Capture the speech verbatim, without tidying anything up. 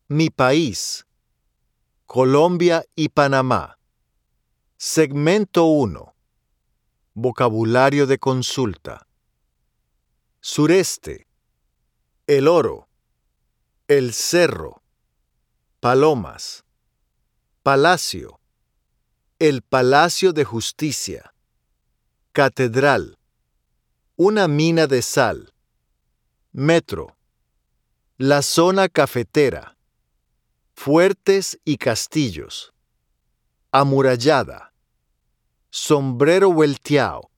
Mi país, Colombia y Panamá. Segmento uno. Vocabulario de consulta. Sureste. El Oro. El Cerro. Palomas. Palacio. El Palacio de Justicia. Catedral. Una mina de sal. Metro. La zona cafetera. Fuertes y castillos. Amurallada. Sombrero volteado.